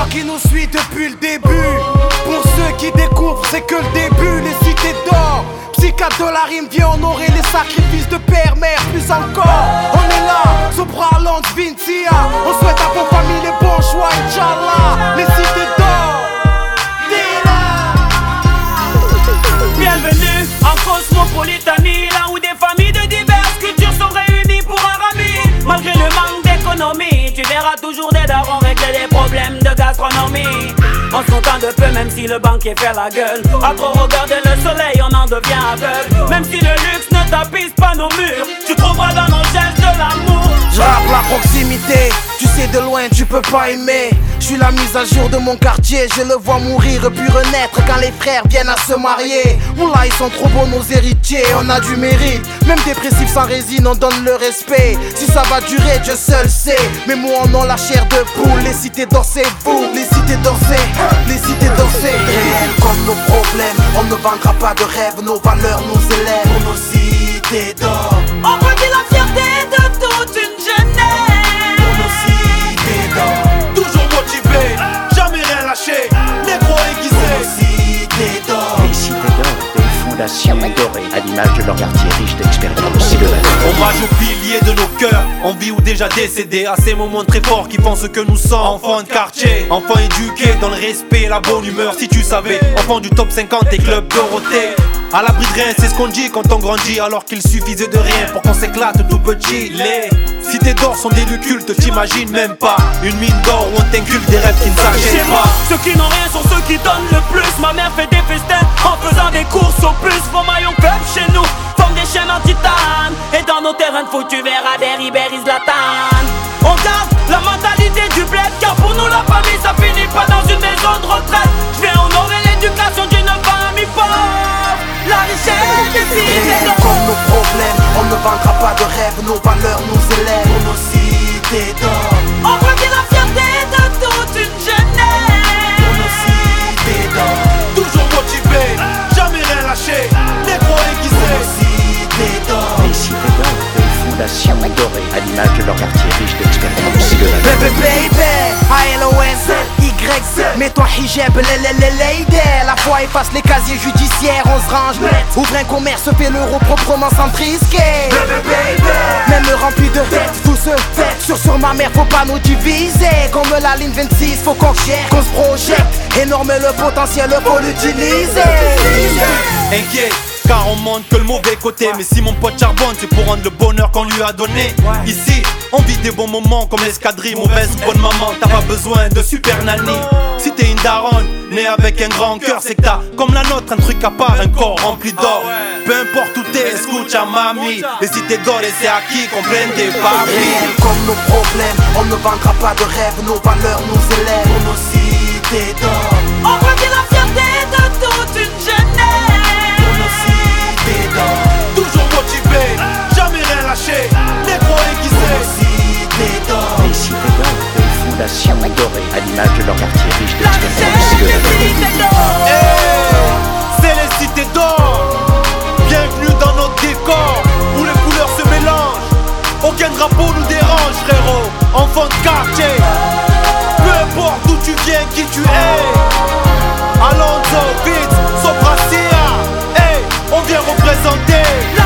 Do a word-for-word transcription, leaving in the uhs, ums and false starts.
qui nous suit depuis le début. Pour ceux qui découvrent, c'est que le début. Les cités d'or, psychiatre de la rime vient honorer les sacrifices de père, mère, plus encore. On est là, Sopralonde, Vintia. On souhaite à vos familles les bons choix, Inch'Allah. Les cités d'or, t'es là. Bienvenue en Cosmopolitanie, là où des familles de diverses cultures sont réunies pour un rami. Malgré le manque d'économie, tu verras toujours des darons régler des problèmes de gastronomie. On se contente de peu même si le banquier fait la gueule. À trop regarder le soleil, on en devient aveugle. Même si le luxe ne tapisse pas nos murs, tu trouveras dans nos gestes de l'amour. Je rappe la proximité, tu sais de loin tu peux pas aimer. Je suis la mise à jour de mon quartier, je le vois mourir puis renaître quand les frères viennent à se marier. Oula ils sont trop beaux nos héritiers, on a du mérite. Même dépressifs sans résine, on donne le respect. Si ça va durer, Dieu seul sait. Mais moi on a la chair de poule, les cités d'or c'est vous. Les cités d'or c'est, les cités d'or c'est réel comme nos problèmes. On ne vaincra pas de rêves, nos valeurs nous élèvent. Pour nos cités d'or, on redit la fierté de toute une jeunesse. pour nos cités d'or, Toujours motivé, jamais rien lâché, négro aiguisé. pour nos cités d'or. Les cités d'or, des fondations dorées, à l'image de leur quartier riche d'expérience et de rêve. Hommage aux piliers de nos cœurs, en vie ou déjà décédés. À ces moments très forts qui font ce que nous sommes. Enfants de quartier, enfants éduqués dans le respect et la bonne humeur. Si tu savais, enfants du top cinquante et club Dorothée. À l'abri de rien, c'est ce qu'on dit quand on grandit. Alors qu'il suffisait de rien pour qu'on s'éclate tout petit. Les cités d'or sont des lieux cultes, t'imagines même pas. Une mine d'or où on t'inculque des rêves qui ne s'achètent pas. Ceux qui n'ont rien sont ceux qui donnent le plus. Ma mère fait des festins en faisant des courses au plus. Vos maillons club chez nous forment des chaînes en titane. Et dans nos terrains de foot tu verras des Ribéry Zlatan. On garde la mentalité du bled, car pour nous la famille ça finit pas dans une maison de retraite. Je viens honorer l'éducation d'une famille pauvre. La richesse des cités Réel d'or. comme nos problèmes, on ne vaincra pas de rêves, nos valeurs nous élèvent. Pour nos cités d'or, On redit la fierté de toute une pour jeunesse. nos cités d'or, Toujours motivé, jamais rien lâché, négro pour aiguisé. nos cités d'or. Les cités d'or, des fondations dorées, à l'image de leur quartier riche d'expérience et de rêve. Baby baby, A L O S Y Z. Mets ton hijab, lady. La foi efface les casiers judiciaires, on se range. Ouvre un commerce, fais l'euro proprement sans te risquer. Même rempli de tête, tout se fait. Sur sur ma mère, faut pas nous diviser. Comme la ligne vingt-six, faut qu'on gère, qu'on se projette. Énorme le potentiel, faut l'utiliser. Inquiet, car on montre que le mauvais côté. Mais si mon pote charbonne, c'est pour rendre le bonheur qu'on lui a donné. Ici, on vit des bons moments comme l'escadrille. Mauvaise ou bonne maman, t'as pas besoin de super nanny. Si t'es une daronne, née avec un grand cœur, c'est que t'as, comme la nôtre, un truc à part, un corps rempli d'or. Peu importe où t'es, escucha mami. Les cités d'or et c'est acquis qu'on prenne des paris. Réel comme nos problèmes, on ne vaincra pas de rêves, nos valeurs nous élèvent. Pour nos cités d'or, On redit la fierté de toute une pour jeunesse. nos cités d'or, Toujours motivé, jamais rien lâché, négro pour nos aiguisé. cités d'or. Les cités d'or, des fondations dorées, à l'image de leur quartier riche La d'expérience et de richesse des rêve. cités d'or. Hey, c'est les cités d'or. Bienvenue dans notre décor où les couleurs se mélangent. Aucun drapeau nous dérange, frérot. Enfant de quartier, peu importe d'où tu viens, qui tu es. Alonso, Beats, Sopracia. Hey, on vient représenter.